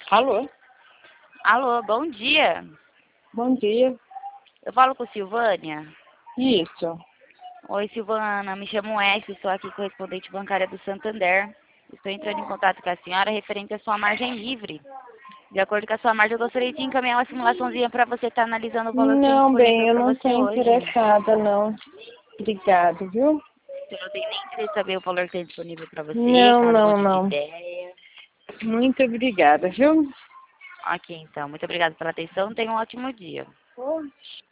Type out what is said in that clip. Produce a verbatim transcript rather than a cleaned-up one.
Alô? Alô, bom dia. Bom dia. Eu falo com Silvânia? Isso. Oi, Silvana, me chamo Wesley, estou aqui correspondente bancária do Santander. Estou entrando em contato com a senhora referente à sua margem livre. De acordo com a sua margem, eu gostaria de encaminhar uma simulaçãozinha para você estar analisando o valor que tem Não, disponível bem, eu para não você estou hoje. interessada, não. Obrigado, viu? Você não tem nem interesse em saber o valor que tem disponível para você, Não, caso não, mude de não. ideia. Muito obrigada, viu? Ok, então. Muito obrigada pela atenção. Tenha um ótimo dia. Oi.